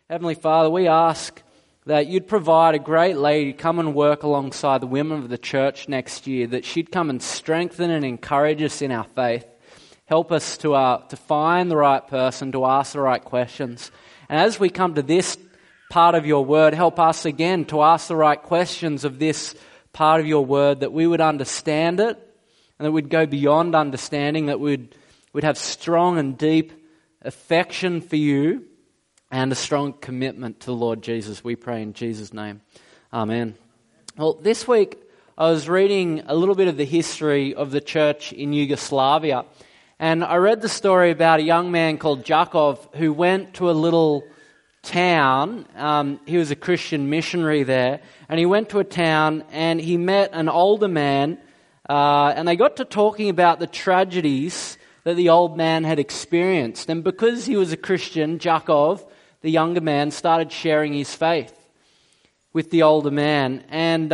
Heavenly Father, we ask that you'd provide a great lady to come and work alongside the women of the church next year, that she'd come and strengthen and encourage us in our faith. Help us to find the right person, to ask the right questions. And as we come to this part of your word, help us again to ask the right questions of this part of your word, that we would understand it and that we'd go beyond understanding, that we'd have strong and deep affection for you and a strong commitment to the Lord Jesus. We pray in Jesus' name. Amen. Well, this week I was reading a little bit of the history of the church in Yugoslavia, and I read the story about a young man called Jakov who went to a little town. He was a Christian missionary there, and he went to a town and he met an older man, and they got to talking about the tragedies that the old man had experienced. And because he was a Christian, Jakov, the younger man, started sharing his faith with the older man. And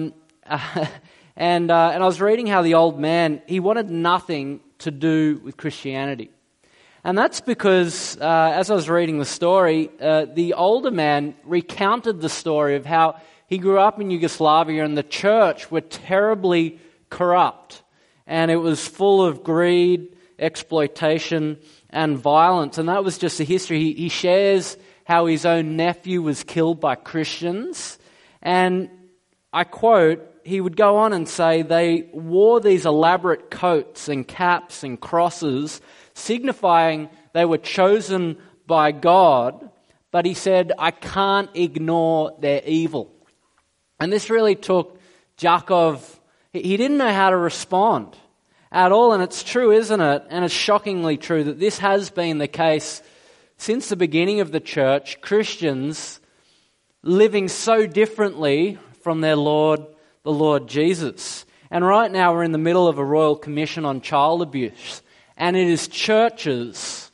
I was reading how the old man, he wanted nothing to do with Christianity. And that's because, as I was reading the story, the older man recounted the story of how he grew up in Yugoslavia and the church were terribly corrupt. And it was full of greed, exploitation, and violence. And that was just the history. He shares how his own nephew was killed by Christians. And I quote, he would go on and say they wore these elaborate coats and caps and crosses, signifying they were chosen by God. But he said, I can't ignore their evil. And this really took Jakov. He didn't know how to respond at all. And it's true, isn't it? And it's shockingly true that this has been the case since the beginning of the church. Christians living so differently from their Lord, the Lord Jesus. And right now we're in the middle of a Royal Commission on child abuse. And it is churches,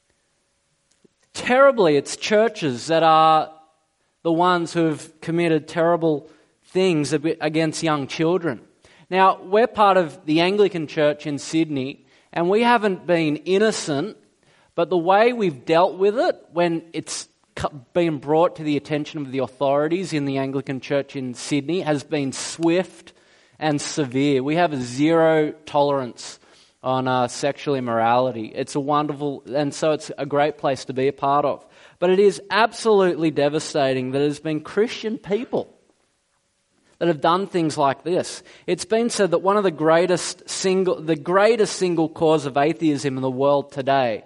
it's churches that are the ones who have committed terrible things against young children. Now, we're part of the Anglican Church in Sydney, and we haven't been innocent, but the way we've dealt with it when it's been brought to the attention of the authorities in the Anglican Church in Sydney has been swift and severe. We have a zero tolerance on sexual immorality. It's a wonderful, and so it's a great place to be a part of. But it is absolutely devastating that there's been Christian people that have done things like this. It's been said that one of the greatest single cause of atheism in the world today,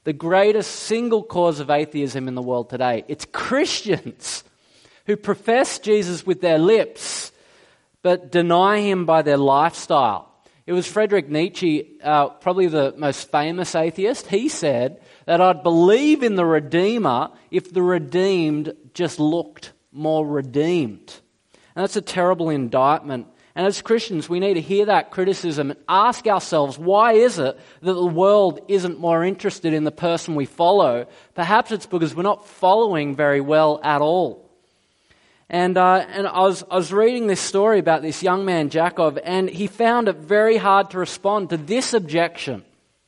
it's Christians who profess Jesus with their lips but deny him by their lifestyle. It was Friedrich Nietzsche, probably the most famous atheist. He said that I'd believe in the Redeemer if the redeemed just looked more redeemed. And that's a terrible indictment. And as Christians, we need to hear that criticism and ask ourselves, why is it that the world isn't more interested in the person we follow? Perhaps it's because we're not following very well at all. And I was reading this story about this young man, Jakov, and he found it very hard to respond to this objection.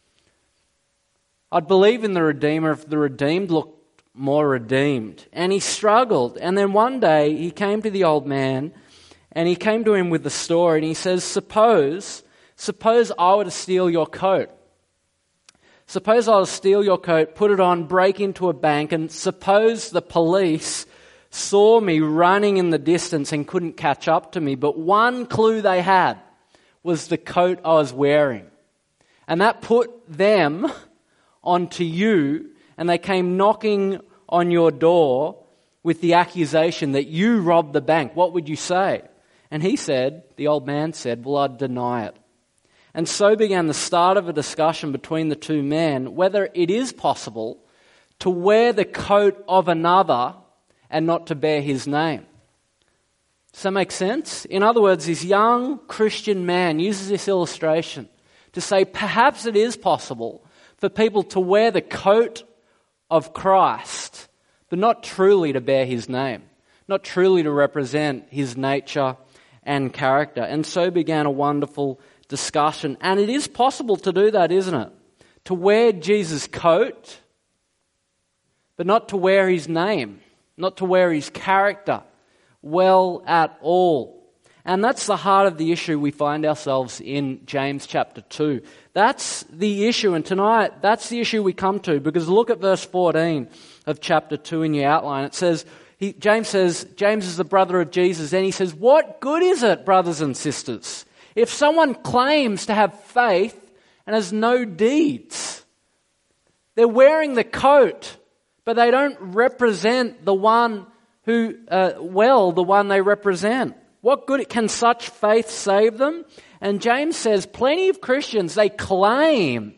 I'd believe in the Redeemer if the redeemed looked more redeemed. And he struggled. And then one day he came to the old man and he came to him with the story and he says, suppose I were to steal your coat. Suppose I were to steal your coat, put it on, break into a bank, and suppose the police saw me running in the distance and couldn't catch up to me, but one clue they had was the coat I was wearing. And that put them onto you, and they came knocking on your door with the accusation that you robbed the bank. What would you say? And the old man said, well, I'd deny it. And so began the start of a discussion between the two men whether it is possible to wear the coat of another and not to bear his name. Does that make sense? In other words, this young Christian man uses this illustration to say perhaps it is possible for people to wear the coat of Christ, but not truly to bear his name, not truly to represent his nature and character. And so began a wonderful discussion. And it is possible to do that, isn't it? To wear Jesus' coat, but not to wear his name, not to wear his character well at all. And that's the heart of the issue we find ourselves in James chapter 2. That's the issue, and tonight that's the issue we come to, because look at verse 14 of chapter 2 in your outline. It says, James is the brother of Jesus, and he says, what good is it, brothers and sisters, if someone claims to have faith and has no deeds? They're wearing the coat, but they don't represent the one who, the one they represent. What good can such faith save them? And James says plenty of Christians, they claim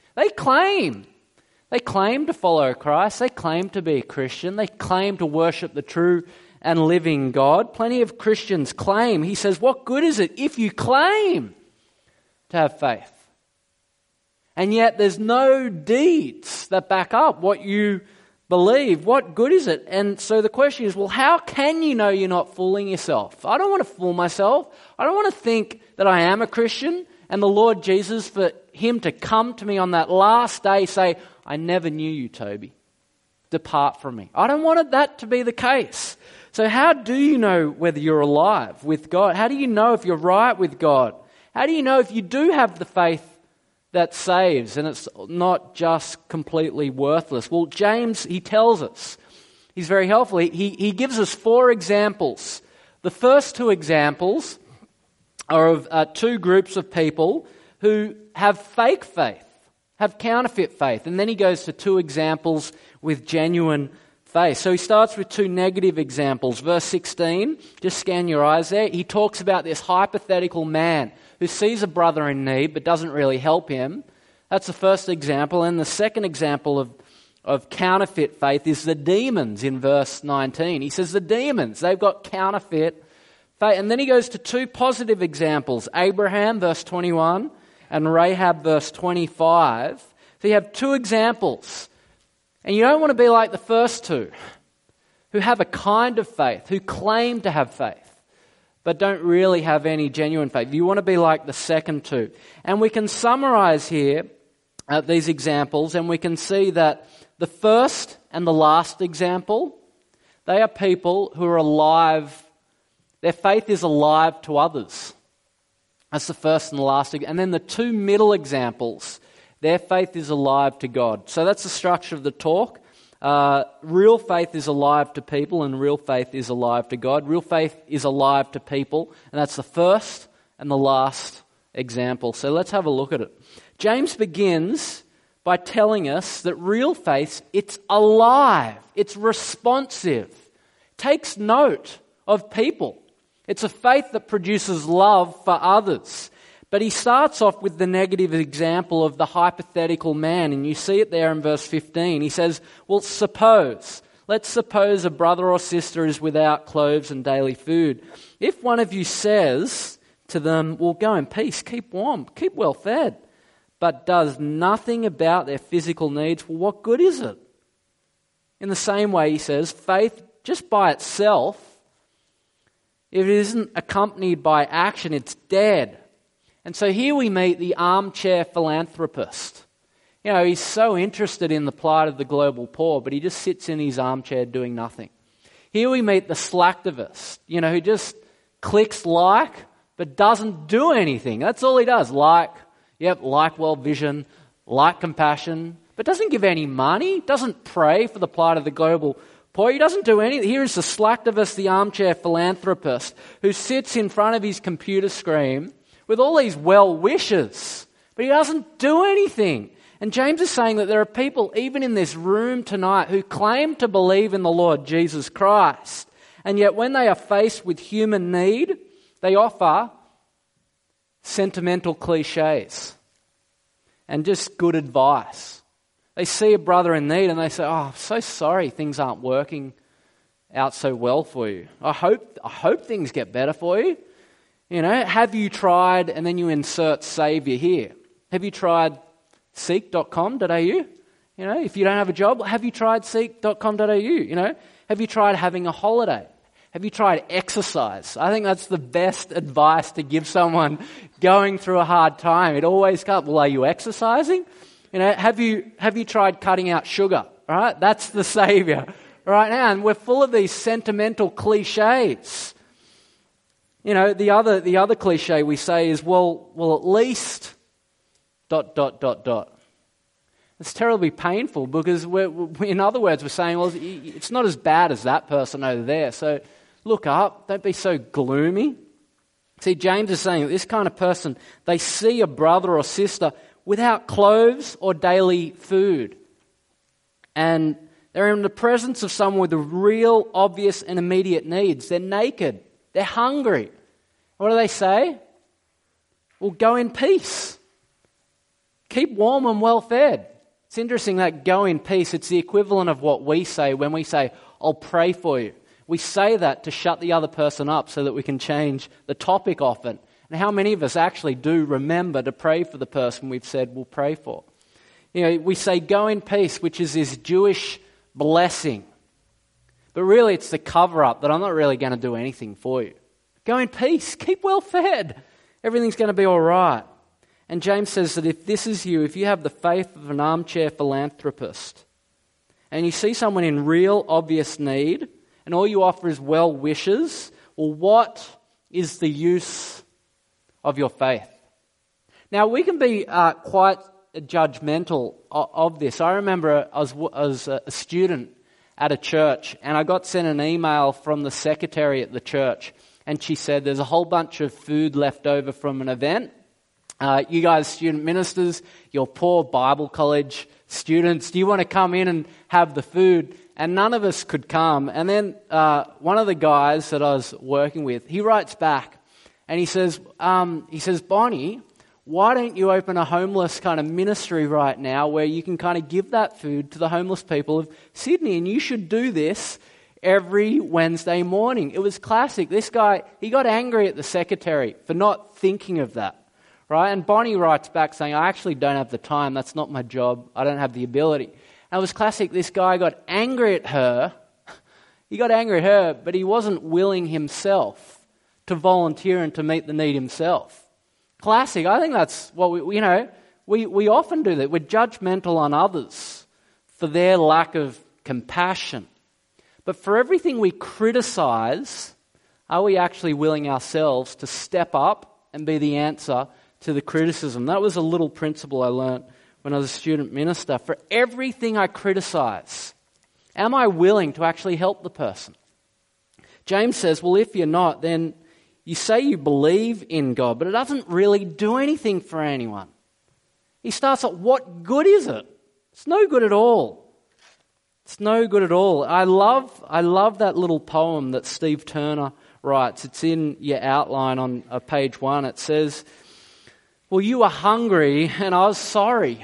to follow Christ, they claim to be a Christian, they claim to worship the true and living God. Plenty of Christians claim. He says, what good is it if you claim to have faith? And yet there's no deeds that back up what you believe. What good is it? And so the question is, well, how can you know you're not fooling yourself? I don't want to fool myself. I don't want to think that I am a Christian and the Lord Jesus, for him to come to me on that last day, say, I never knew you, Toby. Depart from me. I don't want that to be the case. So how do you know whether you're alive with God? How do you know if you're right with God? How do you know if you do have the faith that saves and it's not just completely worthless? Well, James, he tells us. He's very helpful. He gives us 4 examples. The first 2 examples are of 2 groups of people who have fake faith, have counterfeit faith. And then he goes to 2 examples with genuine faith. So he starts with 2 negative examples. Verse 16, just scan your eyes there. He talks about this hypothetical man who sees a brother in need but doesn't really help him. That's the first example. And the second example of counterfeit faith is the demons in verse 19. He says the demons, they've got counterfeit faith. And then he goes to 2 positive examples, Abraham, verse 21, and Rahab, verse 25. So you have 2 examples. And you don't want to be like the first 2, who have a kind of faith, who claim to have faith, but don't really have any genuine faith. You want to be like the second 2. And we can summarize here these examples, and we can see that the first and the last example, they are people who are alive. Their faith is alive to others. That's the first and the last. And then the 2 middle examples, their faith is alive to God. So that's the structure of the talk. Real faith is alive to people, and real faith is alive to God. Real faith is alive to people, and that's the first and the last example. So let's have a look at it. James begins by telling us that real faith, it's alive, it's responsive, takes note of people. It's a faith that produces love for others. But he starts off with the negative example of the hypothetical man, and you see it there in verse 15. He says, well, let's suppose a brother or sister is without clothes and daily food. If one of you says to them, well, go in peace, keep warm, keep well fed, but does nothing about their physical needs, well, what good is it? In the same way, he says, faith just by itself, if it isn't accompanied by action, it's dead. And so here we meet the armchair philanthropist. You know, he's so interested in the plight of the global poor, but he just sits in his armchair doing nothing. Here we meet the slacktivist, who just clicks like, but doesn't do anything. That's all he does. Like World Vision, like compassion, but doesn't give any money, doesn't pray for the plight of the global poor. He doesn't do anything. Here is the slacktivist, the armchair philanthropist, who sits in front of his computer screen with all these well wishes, but he doesn't do anything. And James is saying that there are people, even in this room tonight, who claim to believe in the Lord Jesus Christ, and yet when they are faced with human need, they offer sentimental cliches and just good advice. They see a brother in need and they say, oh, I'm so sorry things aren't working out so well for you. I hope things get better for you. Have you tried, and then you insert Saviour here. Have you tried seek.com.au? If you don't have a job, have you tried seek.com.au? Have you tried having a holiday? Have you tried exercise? I think that's the best advice to give someone going through a hard time. It always comes, well, are you exercising? Have you tried cutting out sugar right? That's the Saviour right now. And we're full of these sentimental cliches. You know, the other cliche we say is, well, at least ... It's terribly painful because in other words, we're saying, well, it's not as bad as that person over there. So look up, don't be so gloomy. See, James is saying that this kind of person, they see a brother or sister without clothes or daily food. And they're in the presence of someone with real, obvious and immediate needs. They're naked. They're hungry. What do they say? Well, go in peace. Keep warm and well fed. It's interesting that go in peace, it's the equivalent of what we say when we say, I'll pray for you. We say that to shut the other person up so that we can change the topic often. And how many of us actually do remember to pray for the person we've said we'll pray for? You know, we say go in peace, which is this Jewish blessing. But really it's the cover-up that I'm not really going to do anything for you. Go in peace. Keep well fed. Everything's going to be all right. And James says that if this is you, if you have the faith of an armchair philanthropist, and you see someone in real obvious need, and all you offer is well wishes, well, what is the use of your faith? Now, we can be quite judgmental of this. I remember I was a student at a church, and I got sent an email from the secretary at the church, and she said, there's a whole bunch of food left over from an event. You guys, student ministers, you're poor Bible college students, do you want to come in and have the food? And none of us could come. And then one of the guys that I was working with, he writes back and he says, Bonnie, why don't you open a homeless kind of ministry right now where you can kind of give that food to the homeless people of Sydney? And you should do this every Wednesday morning. It was classic. This guy, he got angry at the secretary for not thinking of that. Right? And Bonnie writes back saying, I actually don't have the time. That's not my job. I don't have the ability. And it was classic. This guy got angry at her. He got angry at her, but he wasn't willing himself to volunteer and to meet the need himself. Classic. I think that's what we often do that. We're judgmental on others for their lack of compassion. But for everything we criticize, are we actually willing ourselves to step up and be the answer to the criticism? That was a little principle I learned when I was a student minister. For everything I criticize, am I willing to actually help the person? James says, well, if you're not, then you say you believe in God, but it doesn't really do anything for anyone. He starts at, what good is it? It's no good at all. It's no good at all. I love that little poem that Steve Turner writes. It's in your outline on page 1. It says, well, you were hungry and I was sorry.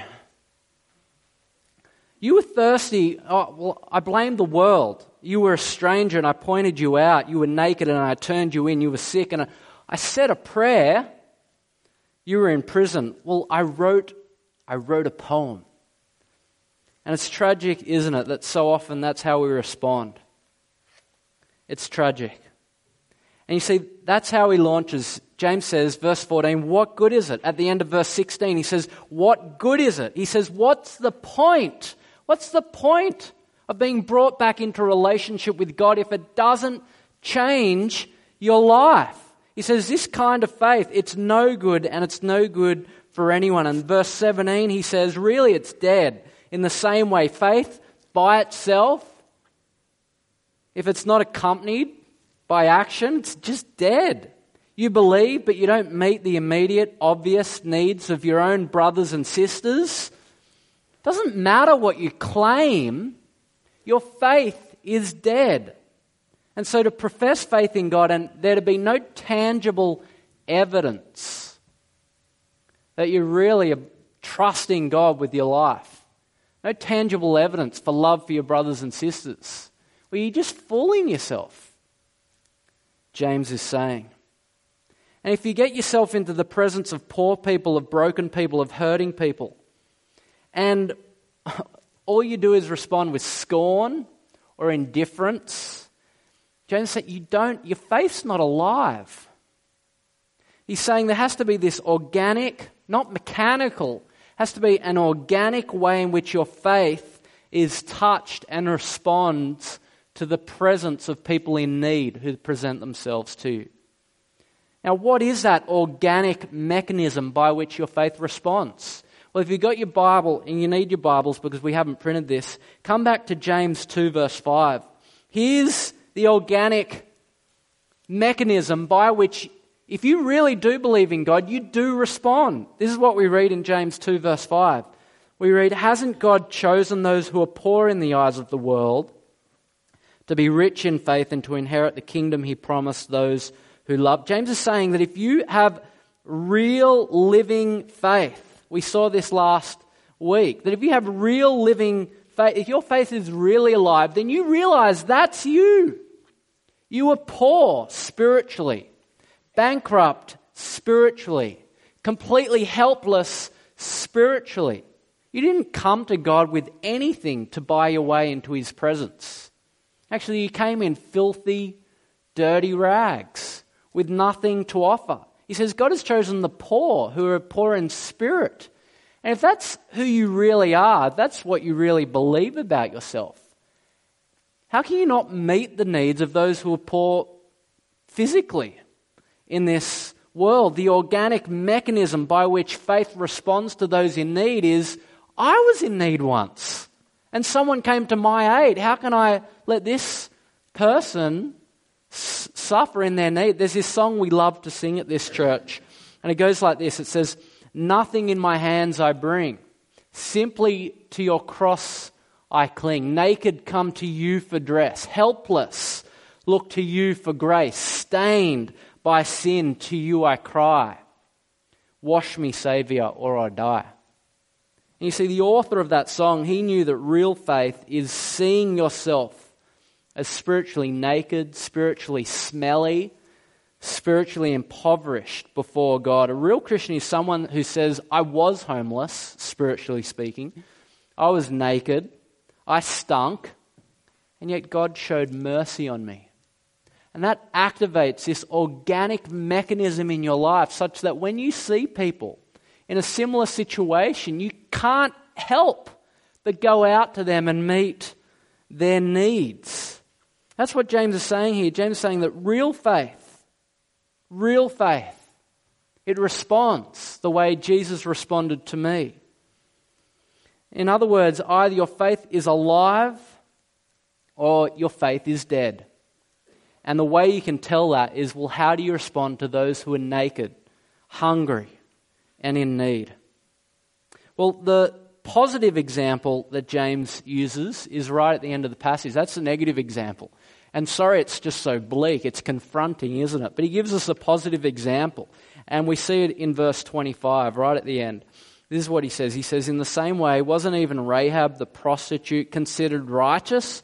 You were thirsty. Oh, well, I blamed the world. You were a stranger and I pointed you out. You were naked and I turned you in. You were sick and I said a prayer. You were in prison. Well, I wrote a poem. And it's tragic, isn't it, that so often that's how we respond. It's tragic. And you see, that's how he launches. James says, verse 14, what good is it? At the end of verse 16, he says, what good is it? He says, what's the point? What's the point of being brought back into relationship with God if it doesn't change your life? He says, this kind of faith, it's no good and it's no good for anyone. And verse 17, he says, really it's dead. In the same way, faith by itself, if it's not accompanied by action, it's just dead. You believe, but you don't meet the immediate, obvious needs of your own brothers and sisters. It doesn't matter what you claim, your faith is dead. And so to profess faith in God and there to be no tangible evidence that you really are trusting God with your life, no tangible evidence for love for your brothers and sisters, well, you're just fooling yourself, James is saying. And if you get yourself into the presence of poor people, of broken people, of hurting people, and all you do is respond with scorn or indifference, James said, your faith's not alive. He's saying there has to be this organic, not mechanical, has to be an organic way in which your faith is touched and responds to the presence of people in need who present themselves to you. Now, what is that organic mechanism by which your faith responds? Well, if you've got your Bible, and you need your Bibles because we haven't printed this, come back to James 2 verse 5. Here's the organic mechanism by which, if you really do believe in God, you do respond. This is what we read in James 2 verse 5. We read, "Hasn't God chosen those who are poor in the eyes of the world to be rich in faith and to inherit the kingdom he promised those who love?" James is saying that if you have real living faith, we saw this last week, that if you have real living faith, if your faith is really alive, then you realize that's you. You are poor spiritually, bankrupt spiritually, completely helpless spiritually. You didn't come to God with anything to buy your way into his presence. Actually, you came in filthy, dirty rags with nothing to offer. He says God has chosen the poor who are poor in spirit. And if that's who you really are, that's what you really believe about yourself, how can you not meet the needs of those who are poor physically in this world? The organic mechanism by which faith responds to those in need is, I was in need once, and someone came to my aid. How can I let this person suffer in their need? There's this song we love to sing at this church, and it goes like this. It says, "Nothing in my hands I bring, simply to your cross I cling. Naked come to you for dress, helpless look to you for grace. Stained by sin to you I cry. Wash me, Saviour, or I die." And you see, the author of that song, he knew that real faith is seeing yourself as spiritually naked, spiritually smelly, spiritually impoverished before God. A real Christian is someone who says, I was homeless, spiritually speaking. I was naked. I stunk. And yet God showed mercy on me. And that activates this organic mechanism in your life such that when you see people in a similar situation, you can't help but go out to them and meet their needs. That's what James is saying here. James is saying that real faith, it responds the way Jesus responded to me. In other words, either your faith is alive or your faith is dead. And the way you can tell that is, well, how do you respond to those who are naked, hungry, and in need? Well, the positive example that James uses is right at the end of the passage. That's the negative example. And sorry, it's just so bleak. It's confronting, isn't it? But he gives us a positive example. And we see it in verse 25, right at the end. This is what he says. He says, "In the same way, wasn't even Rahab the prostitute considered righteous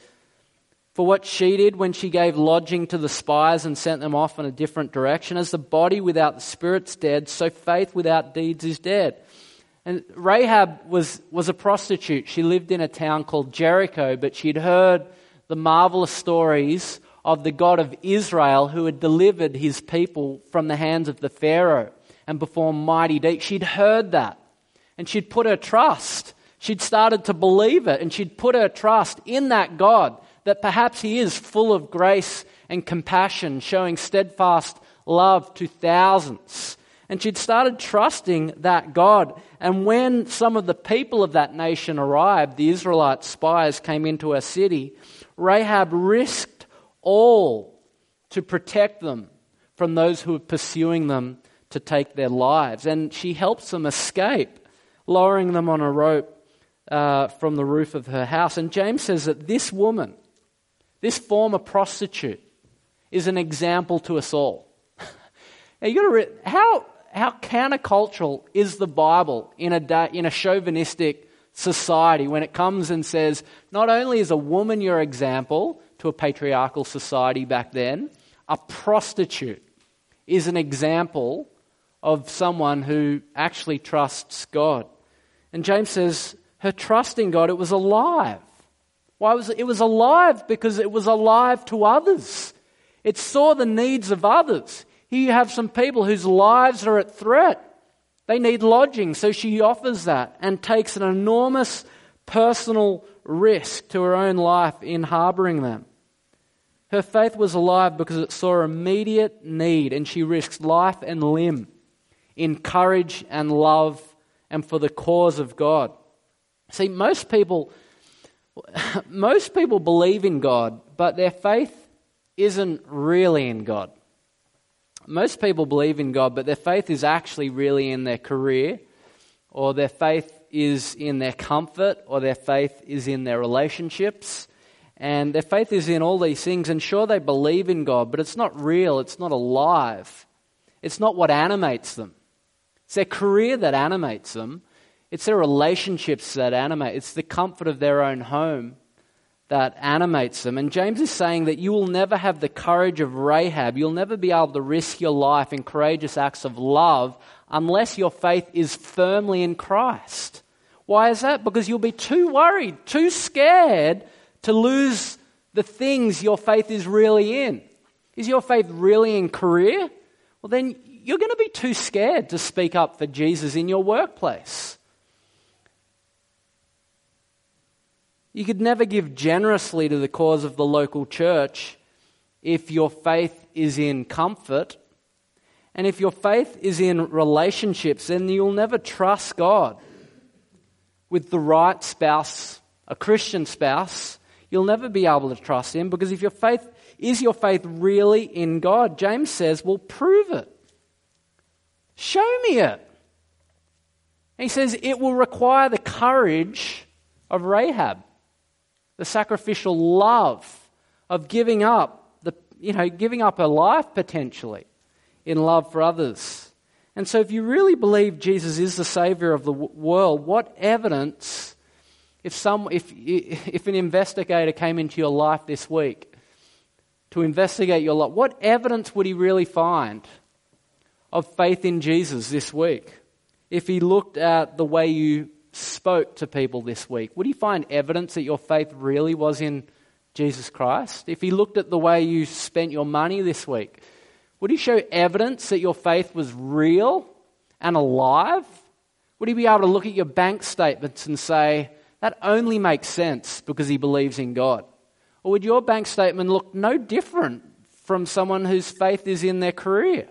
for what she did when she gave lodging to the spies and sent them off in a different direction? As the body without the spirit's dead, so faith without deeds is dead." And Rahab was a prostitute. She lived in a town called Jericho, but she'd heard the marvelous stories of the God of Israel who had delivered his people from the hands of the Pharaoh and performed mighty deeds. She'd heard that, and she'd put her trust. She'd started to believe it, and she'd put her trust in that God, that perhaps he is full of grace and compassion, showing steadfast love to thousands. And she'd started trusting that God. And when some of the people of that nation arrived, the Israelite spies came into her city, Rahab risked all to protect them from those who were pursuing them to take their lives. And she helps them escape, lowering them on a rope from the roof of her house. And James says that this woman, this former prostitute, is an example to us all. Now you got to how countercultural is the Bible in a chauvinistic society when it comes and says, not only is a woman your example to a patriarchal society back then, a prostitute is an example of someone who actually trusts God. And James says her trust in God, it was alive. Why was it? It was alive because it was alive to others. It saw the needs of others. Here you have some people whose lives are at threat. They need lodging, so she offers that and takes an enormous personal risk to her own life in harboring them. Her faith was alive because it saw immediate need, and she risked life and limb in courage and love and for the cause of God. See, most people believe in God, but their faith isn't really in God. Most people believe in God, but their faith is actually really in their career, or their faith is in their comfort, or their faith is in their relationships. And their faith is in all these things, and sure, they believe in God, but it's not real, it's not alive. It's not what animates them. It's their career that animates them. It's their relationships that animate. It's the comfort of their own home that animates them. And James is saying that you will never have the courage of Rahab. You'll never be able to risk your life in courageous acts of love unless your faith is firmly in Christ. Why is that? Because you'll be too worried, too scared to lose the things your faith is really in. Is your faith really in career? Well, then you're going to be too scared to speak up for Jesus in your workplace. You could never give generously to the cause of the local church if your faith is in comfort. And if your faith is in relationships, then you'll never trust God with the right spouse, a Christian spouse. You'll never be able to trust Him, because if your faith really in God? James says, well, prove it. Show me it. And he says it will require the courage of Rahab, the sacrificial love of giving up her life potentially in love for others. And so if you really believe Jesus is the Savior of the world, what evidence, if an investigator came into your life this week to investigate your life, what evidence would he really find of faith in Jesus this week? If he looked at the way you spoke to people this week, would he find evidence that your faith really was in Jesus Christ? If he looked at the way you spent your money this week, would he show evidence that your faith was real and alive? Would he be able to look at your bank statements and say, that only makes sense because he believes in God? Or would your bank statement look no different from someone whose faith is in their career?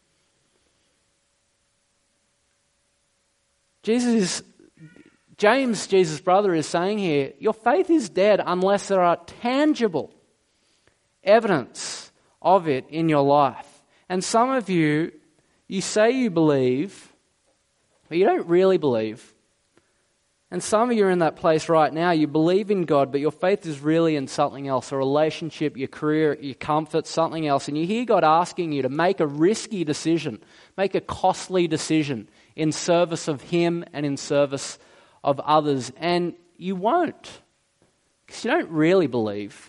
James, Jesus' brother, is saying here, your faith is dead unless there are tangible evidence of it in your life. And some of you say you believe, but you don't really believe. And some of you are in that place right now. You believe in God, but your faith is really in something else, a relationship, your career, your comfort, something else. And you hear God asking you to make a risky decision, make a costly decision in service of Him and in service of others. And you won't, because you don't really believe.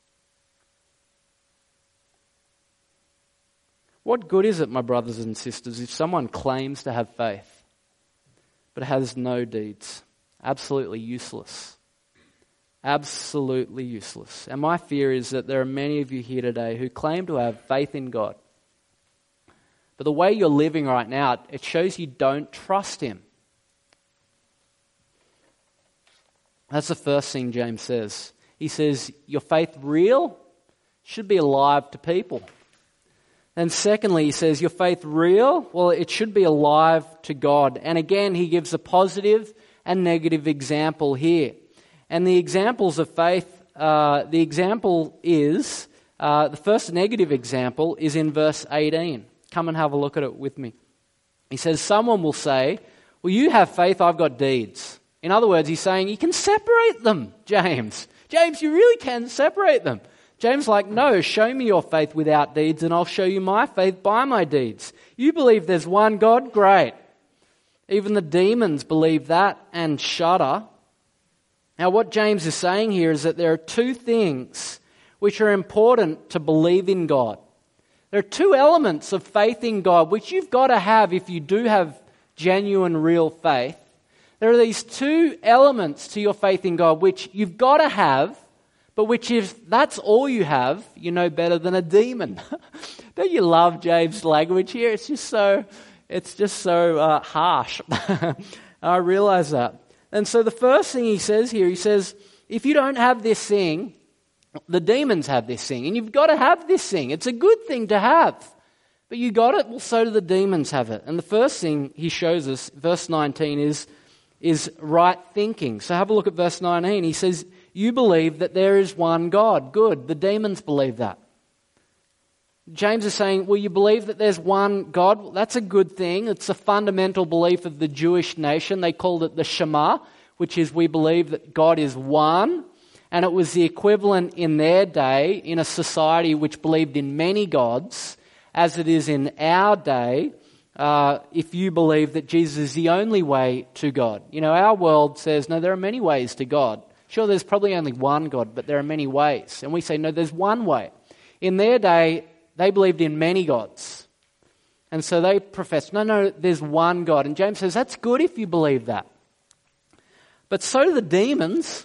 What good is it, my brothers and sisters, if someone claims to have faith but has no deeds? Absolutely useless. Absolutely useless. And my fear is that there are many of you here today who claim to have faith in God, but the way you're living right now, it shows you don't trust Him. That's the first thing James says. He says, your faith real? Should be alive to people. And secondly, he says, your faith real? Well, it should be alive to God. And again, he gives a positive and negative example here. And the examples of faith, the first negative example is in verse 18. Come and have a look at it with me. He says, someone will say, well, you have faith, I've got deeds. In other words, he's saying, you can separate them, James. James, you really can separate them. James is like, no, show me your faith without deeds and I'll show you my faith by my deeds. You believe there's one God? Great. Even the demons believe that and shudder. Now what James is saying here is that there are two things which are important to believe in God. There are two elements of faith in God which you've got to have if you do have genuine, real faith. There are these two elements to your faith in God which you've got to have, but which if that's all you have, you know better than a demon. Don't you love James' language here? It's just so harsh. I realize that. And so the first thing he says here, he says, if you don't have this thing, the demons have this thing, and you've got to have this thing. It's a good thing to have. But you got it, well, so do the demons have it. And the first thing he shows us, verse 19, is right thinking. So have a look at verse 19. He says, you believe that there is one God. Good. The demons believe that. James is saying, well, you believe that there's one God? Well, that's a good thing. It's a fundamental belief of the Jewish nation. They called it the Shema, which is we believe that God is one. And it was the equivalent in their day in a society which believed in many gods, as it is in our day, if you believe that Jesus is the only way to God. You know, our world says, no, there are many ways to God. Sure, there's probably only one God, but there are many ways. And we say, no, there's one way. In their day, they believed in many gods. And so they professed, no, there's one God. And James says, that's good if you believe that. But so do the demons.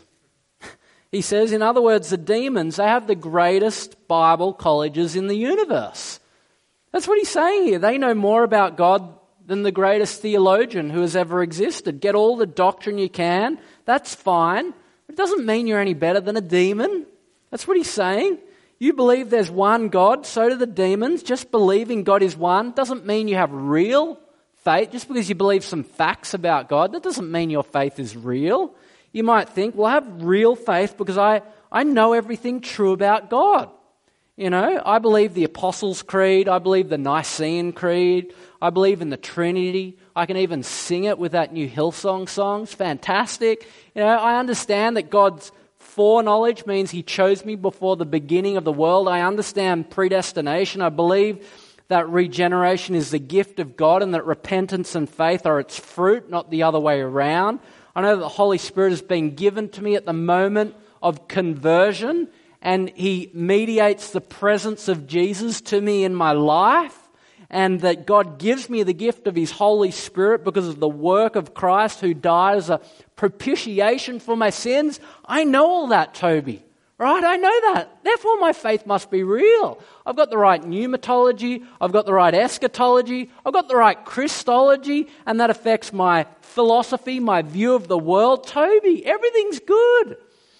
He says, in other words, the demons, they have the greatest Bible colleges in the universe. That's what he's saying here. They know more about God than the greatest theologian who has ever existed. Get all the doctrine you can. That's fine. It doesn't mean you're any better than a demon. That's what he's saying. You believe there's one God, so do the demons. Just believing God is one doesn't mean you have real faith. Just because you believe some facts about God, that doesn't mean your faith is real. You might think, well, I have real faith because I know everything true about God. You know, I believe the Apostles' Creed. I believe the Nicene Creed. I believe in the Trinity. I can even sing it with that new Hillsong song. It's fantastic. You know, I understand that God's foreknowledge means He chose me before the beginning of the world. I understand predestination. I believe that regeneration is the gift of God and that repentance and faith are its fruit, not the other way around. I know that the Holy Spirit has been given to me at the moment of conversion, and He mediates the presence of Jesus to me in my life, and that God gives me the gift of His Holy Spirit because of the work of Christ who died as a propitiation for my sins. I know all that, Toby. Right? I know that. Therefore, my faith must be real. I've got the right pneumatology. I've got the right eschatology. I've got the right Christology, and that affects my philosophy, my view of the world. Toby, everything's good.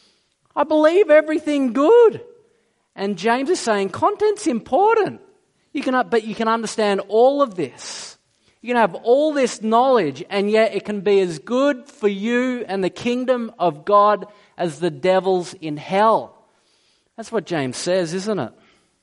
I believe everything good. And James is saying content's important. But you can understand all of this. You can have all this knowledge, and yet it can be as good for you and the kingdom of God as the devil's in hell. That's what James says, isn't it?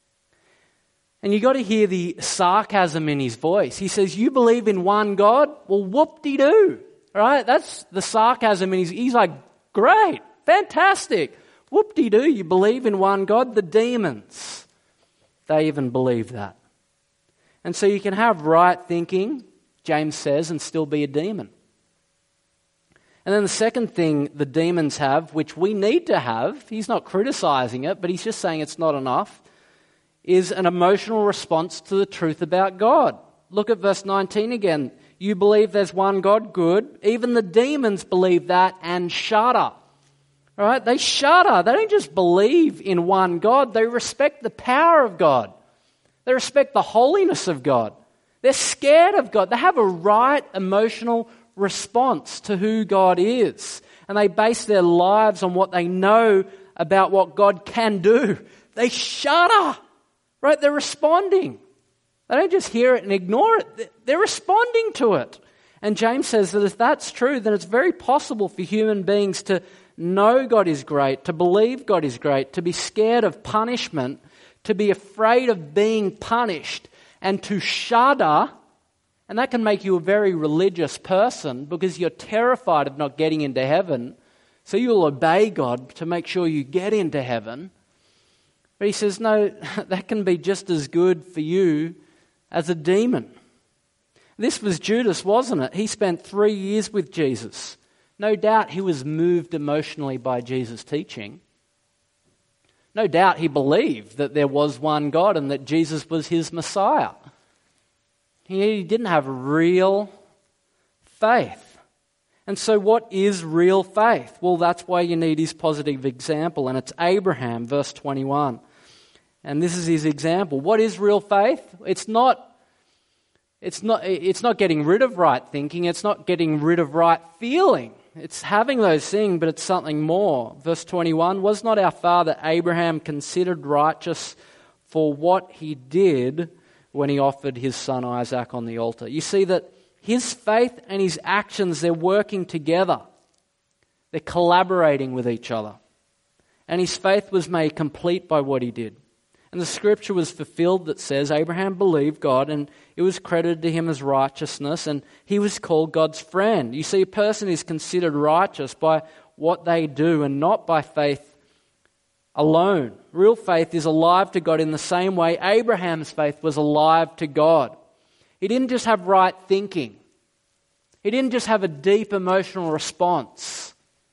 And you got to hear the sarcasm in his voice. He says, you believe in one God? Well, whoop-de-doo. Right? That's the sarcasm. And he's like, great, fantastic. Whoop-de-doo, you believe in one God? The demons, they even believe that. And so you can have right thinking, James says, and still be a demon. And then the second thing the demons have, which we need to have, he's not criticizing it, but he's just saying it's not enough, is an emotional response to the truth about God. Look at verse 19 again. You believe there's one God? Good. Even the demons believe that and shudder. All right? They shudder. They don't just believe in one God. They respect the power of God. They respect the holiness of God. They're scared of God. They have a right emotional response to who God is. And they base their lives on what they know about what God can do. They shudder. Right? They're responding. They don't just hear it and ignore it. They're responding to it. And James says that if that's true, then it's very possible for human beings to know God is great, to believe God is great, to be scared of punishment, to be afraid of being punished, and to shudder. And that can make you a very religious person because you're terrified of not getting into heaven. So you'll obey God to make sure you get into heaven. But he says, no, that can be just as good for you as a demon. This was Judas, wasn't it? He spent 3 years with Jesus. No doubt he was moved emotionally by Jesus' teaching. No doubt he believed that there was one God and that Jesus was his Messiah. He didn't have real faith. And so what is real faith? Well, that's why you need his positive example, and it's Abraham, verse 21. And this is his example. What is real faith? It's not getting rid of right thinking. It's not getting rid of right feeling. It's having those things, but it's something more. Verse 21, was not our father Abraham considered righteous for what he did when he offered his son Isaac on the altar? You see that his faith and his actions, they're working together. They're collaborating with each other. And his faith was made complete by what he did. And the scripture was fulfilled that says Abraham believed God and it was credited to him as righteousness and he was called God's friend. You see, a person is considered righteous by what they do and not by faith alone. Real faith is alive to God in the same way Abraham's faith was alive to God. He didn't just have right thinking. He didn't just have a deep emotional response.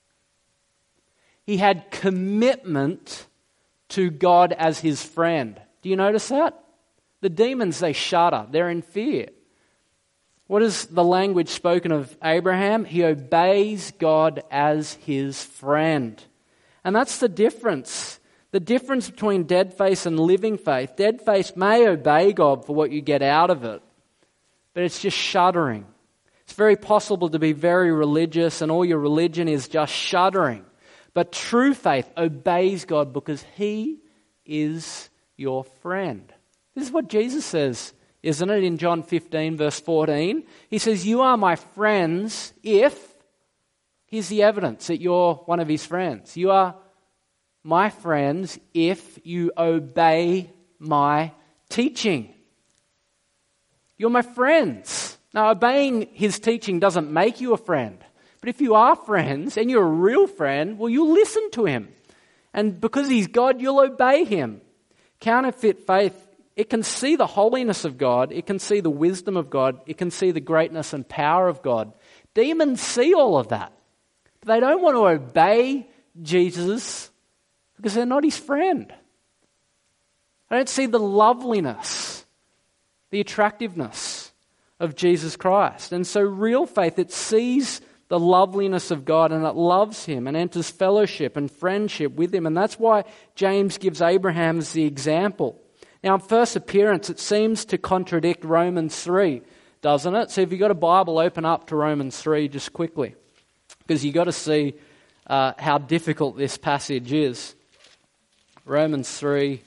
He had commitment to God as his friend. Do you notice that? The demons, they shudder. They're in fear. What is the language spoken of Abraham? He obeys God as his friend. And that's the difference. The difference between dead faith and living faith. Dead faith may obey God for what you get out of it, but it's just shuddering. It's very possible to be very religious and all your religion is just shuddering. But true faith obeys God because he is your friend. This is what Jesus says, isn't it, in John 15, verse 14? He says, you are my friends if, here's the evidence that you're one of his friends. You are my friends if you obey my teaching. You're my friends. Now, obeying his teaching doesn't make you a friend. But if you are friends and you're a real friend, well, you'll listen to him. And because he's God, you'll obey him. Counterfeit faith, it can see the holiness of God. It can see the wisdom of God. It can see the greatness and power of God. Demons see all of that. But they don't want to obey Jesus because they're not his friend. They don't see the loveliness, the attractiveness of Jesus Christ. And so real faith, it sees the loveliness of God and it loves him and enters fellowship and friendship with him. And that's why James gives Abraham as the example. Now, on first appearance, it seems to contradict Romans 3, doesn't it? So if you've got a Bible, open up to Romans 3 just quickly, because you've got to see how difficult this passage is. Romans 3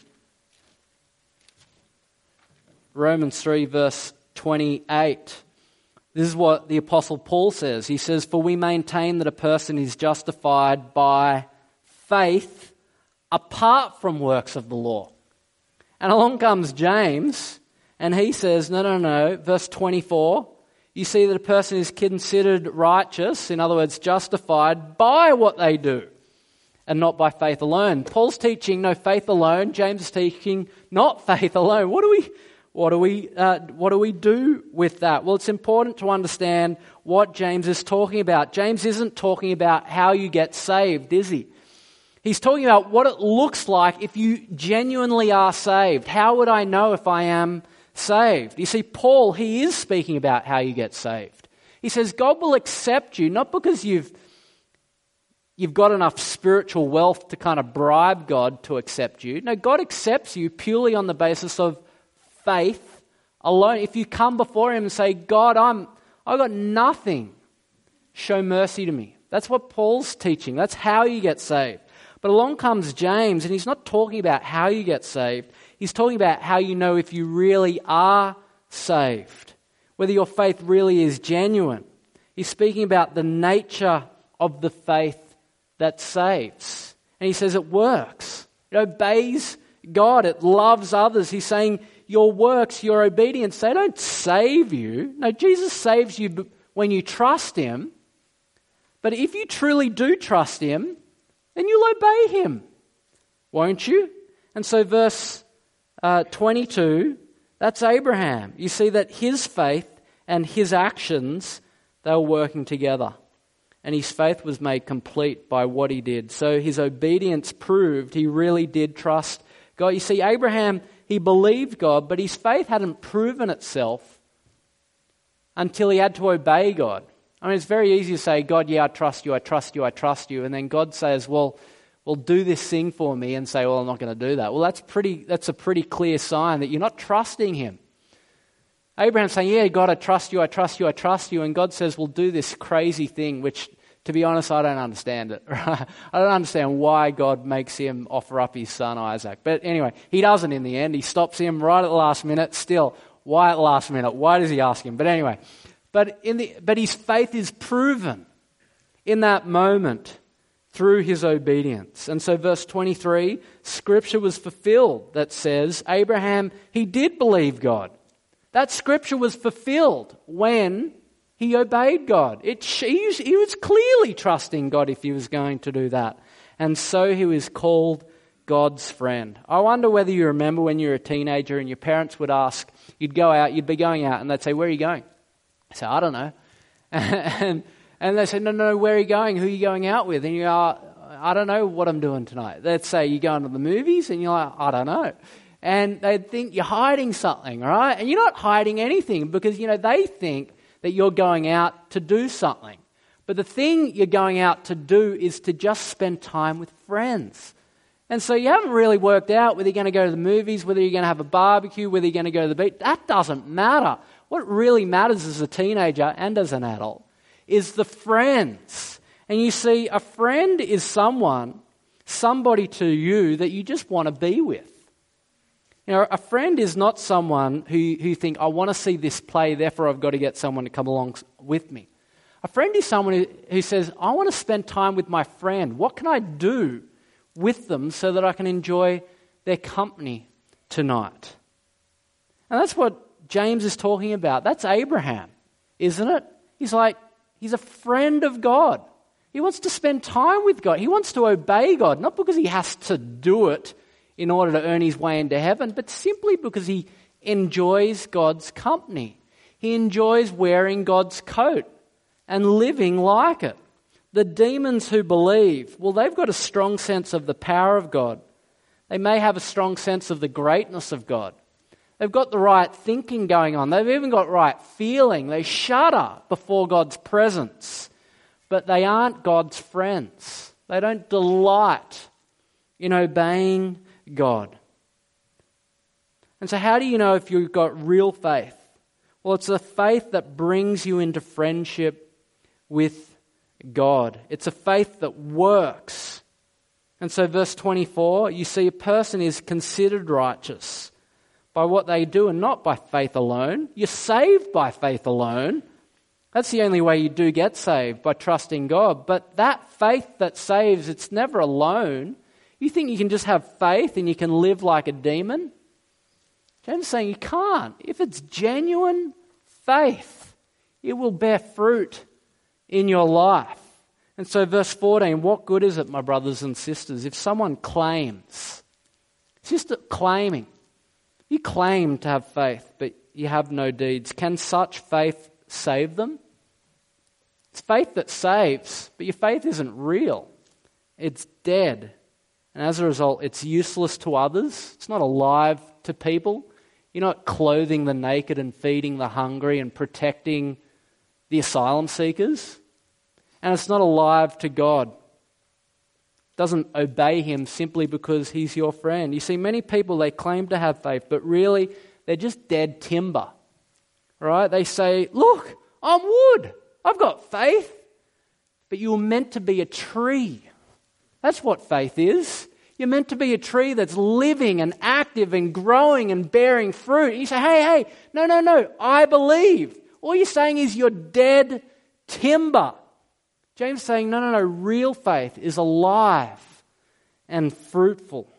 verse 28. This is what the Apostle Paul says. He says, for we maintain that a person is justified by faith apart from works of the law. And along comes James, and he says, no. Verse 24, you see that a person is considered righteous, in other words, justified by what they do, and not by faith alone. Paul's teaching no faith alone. James is teaching not faith alone. What do we do with that? Well, it's important to understand what James is talking about. James isn't talking about how you get saved, is he? He's talking about what it looks like if you genuinely are saved. How would I know if I am saved? You see, Paul, he is speaking about how you get saved. He says God will accept you, not because you've got enough spiritual wealth to kind of bribe God to accept you. No, God accepts you purely on the basis of faith alone. If you come before him and say, God, I've got nothing, show mercy to me. That's what Paul's teaching. That's how you get saved. But along comes James, and he's not talking about how you get saved. He's talking about how you know if you really are saved, whether your faith really is genuine. He's speaking about the nature of the faith that saves. And he says it works. It obeys God. It loves others. He's saying your works, your obedience, they don't save you. No, Jesus saves you when you trust him. But if you truly do trust him, then you'll obey him, won't you? And so verse 22, that's Abraham. You see that his faith and his actions, they were working together. And his faith was made complete by what he did. So his obedience proved he really did trust God. You see, Abraham, he believed God, but his faith hadn't proven itself until he had to obey God. I mean, it's very easy to say, God, yeah, I trust you, I trust you, I trust you. And then God says, well, do this thing for me, and say, well, I'm not going to do that. Well, that's a pretty clear sign that you're not trusting him. Abraham's saying, yeah, God, I trust you, I trust you, I trust you. And God says, well, do this crazy thing, which To be honest, I don't understand it. Right? I don't understand why God makes him offer up his son Isaac. But anyway, he doesn't in the end. He stops him right at the last minute. Still, why at the last minute? Why does he ask him? But anyway, but his faith is proven in that moment through his obedience. And so verse 23, Scripture was fulfilled that says, Abraham, he did believe God. That Scripture was fulfilled when he obeyed God. He was clearly trusting God if he was going to do that. And so he was called God's friend. I wonder whether you remember when you were a teenager and your parents would ask, you'd be going out, and they'd say, where are you going? I say, I don't know. And they say, no, where are you going? Who are you going out with? And you go, I don't know what I'm doing tonight. They'd say, you going to the movies? And you're like, I don't know. And they'd think you're hiding something, right? And you're not hiding anything because, they think that you're going out to do something. But the thing you're going out to do is to just spend time with friends. And so you haven't really worked out whether you're going to go to the movies, whether you're going to have a barbecue, whether you're going to go to the beach. That doesn't matter. What really matters as a teenager and as an adult is the friends. And you see, a friend is somebody to you that you just want to be with. A friend is not someone who think, I want to see this play, therefore I've got to get someone to come along with me. A friend is someone who says, I want to spend time with my friend. What can I do with them so that I can enjoy their company tonight? And that's what James is talking about. That's Abraham, isn't it? He's a friend of God. He wants to spend time with God. He wants to obey God, not because he has to do it in order to earn his way into heaven, but simply because he enjoys God's company. He enjoys wearing God's coat and living like it. The demons who believe, well, they've got a strong sense of the power of God. They may have a strong sense of the greatness of God. They've got the right thinking going on. They've even got right feeling. They shudder before God's presence. But they aren't God's friends. They don't delight in obeying God. And so how do you know if you've got real faith? Well, it's a faith that brings you into friendship with God. It's a faith that works. And so verse 24, you see a person is considered righteous by what they do and not by faith alone. You're saved by faith alone. That's the only way you do get saved, by trusting God. But that faith that saves, it's never alone. You think you can just have faith and you can live like a demon? James is saying you can't. If it's genuine faith, it will bear fruit in your life. And so verse 14, what good is it, my brothers and sisters, if someone claims? It's just claiming. You claim to have faith, but you have no deeds. Can such faith save them? It's faith that saves, but your faith isn't real. It's dead. And as a result, it's useless to others. It's not alive to people. You're not clothing the naked and feeding the hungry and protecting the asylum seekers. And it's not alive to God. It doesn't obey him simply because he's your friend. You see, many people, they claim to have faith, but really they're just dead timber. Right? They say, look, I'm wood. I've got faith. But you were meant to be a tree. That's what faith is. You're meant to be a tree that's living and active and growing and bearing fruit. You say, hey, no, I believe. All you're saying is you're dead timber. James is saying, no, real faith is alive and fruitful.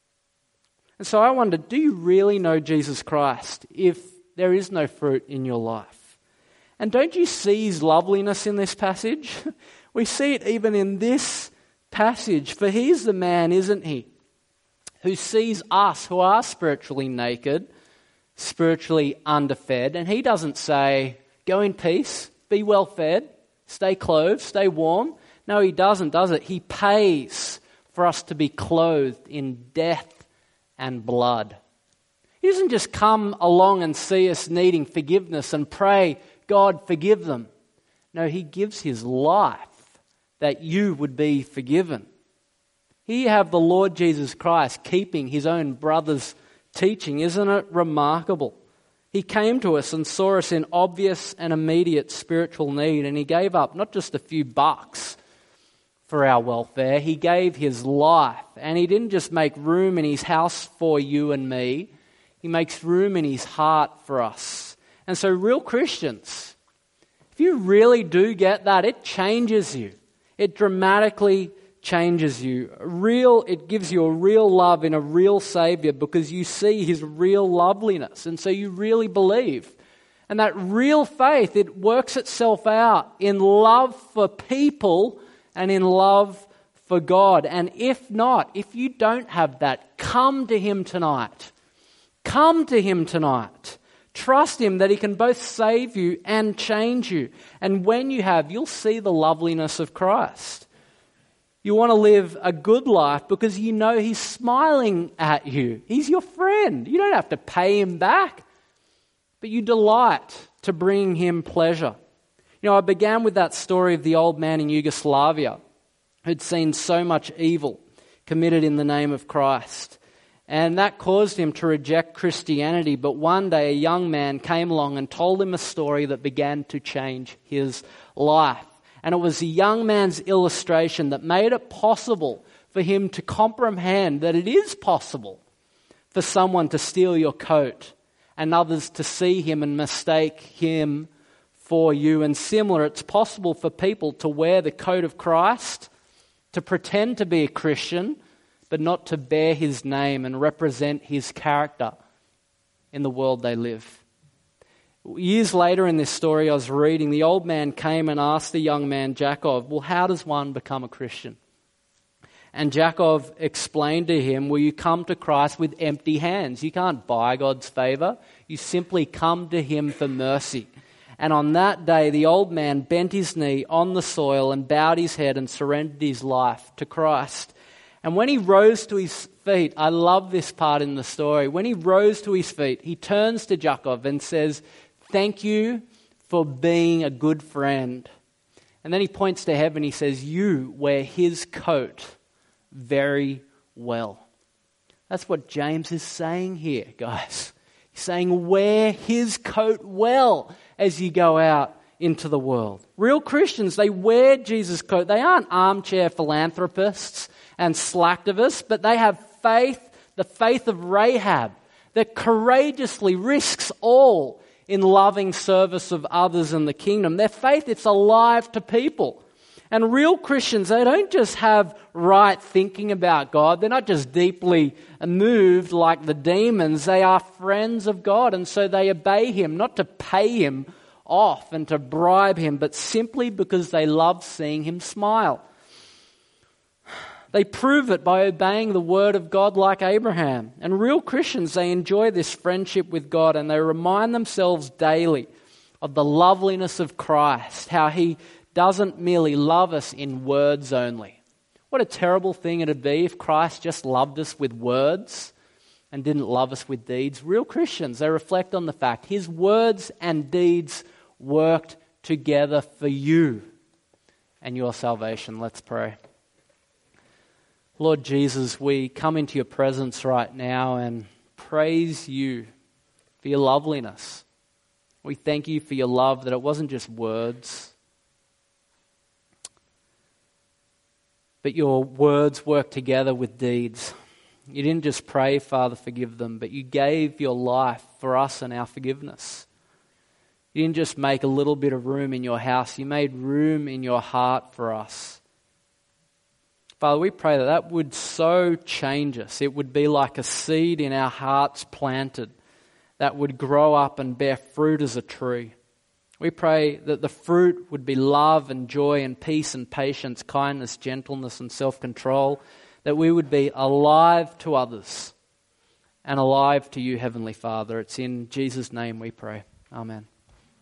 And so I wonder, do you really know Jesus Christ if there is no fruit in your life? And don't you see his loveliness in this passage? We see it even in this passage. For he's the man, isn't he, who sees us who are spiritually naked, spiritually underfed, and he doesn't say, go in peace, be well fed, stay clothed, stay warm. No, he doesn't, does it? He pays for us to be clothed in death and blood. He doesn't just come along and see us needing forgiveness and pray, God, forgive them. No, he gives his life that you would be forgiven. Here you have the Lord Jesus Christ keeping his own brother's teaching. Isn't it remarkable? He came to us and saw us in obvious and immediate spiritual need, and he gave up not just a few bucks for our welfare. He gave his life, and he didn't just make room in his house for you and me. He makes room in his heart for us. And so real Christians, if you really do get that, it changes you. It dramatically changes you. It gives you a real love in a real Savior because you see his real loveliness, and so you really believe. And that real faith, it works itself out in love for people and in love for God. And if not, if you don't have that, come to him tonight. Come to him tonight. Trust him that he can both save you and change you. And when you have, you'll see the loveliness of Christ. You want to live a good life because you know he's smiling at you. He's your friend. You don't have to pay him back, but you delight to bring him pleasure. You know, I began with that story of the old man in Yugoslavia who'd seen so much evil committed in the name of Christ. And that caused him to reject Christianity. But one day a young man came along and told him a story that began to change his life. And it was a young man's illustration that made it possible for him to comprehend that it is possible for someone to steal your coat and others to see him and mistake him for you. And similar, it's possible for people to wear the coat of Christ, to pretend to be a Christian, but not to bear his name and represent his character in the world they live. Years later in this story I was reading, the old man came and asked the young man, Jakov, well, how does one become a Christian? And Jakov explained to him, well, you come to Christ with empty hands. You can't buy God's favor. You simply come to him for mercy. And on that day, the old man bent his knee on the soil and bowed his head and surrendered his life to Christ. And when he rose to his feet, I love this part in the story. When he rose to his feet, he turns to Jakov and says, thank you for being a good friend. And then he points to heaven. He says, you wear his coat very well. That's what James is saying here, guys. He's saying wear his coat well as you go out into the world. Real Christians, they wear Jesus' coat. They aren't armchair philanthropists and slacktivists, but they have faith, the faith of Rahab, that courageously risks all in loving service of others in the kingdom. Their faith, it's alive to people. And real Christians, they don't just have right thinking about God. They're not just deeply moved like the demons. They are friends of God, and so they obey him, not to pay him off and to bribe him, but simply because they love seeing him smile. They prove it by obeying the word of God like Abraham. And real Christians, they enjoy this friendship with God, and they remind themselves daily of the loveliness of Christ, how he doesn't merely love us in words only. What a terrible thing it would be if Christ just loved us with words and didn't love us with deeds. Real Christians, they reflect on the fact his words and deeds worked together for you and your salvation. Let's pray. Lord Jesus, we come into your presence right now and praise you for your loveliness. We thank you for your love, that it wasn't just words, but your words work together with deeds. You didn't just pray, Father, forgive them, but you gave your life for us and our forgiveness. You didn't just make a little bit of room in your house, you made room in your heart for us. Father, we pray that that would so change us. It would be like a seed in our hearts planted that would grow up and bear fruit as a tree. We pray that the fruit would be love and joy and peace and patience, kindness, gentleness and self-control, that we would be alive to others and alive to you, Heavenly Father. It's in Jesus' name we pray. Amen.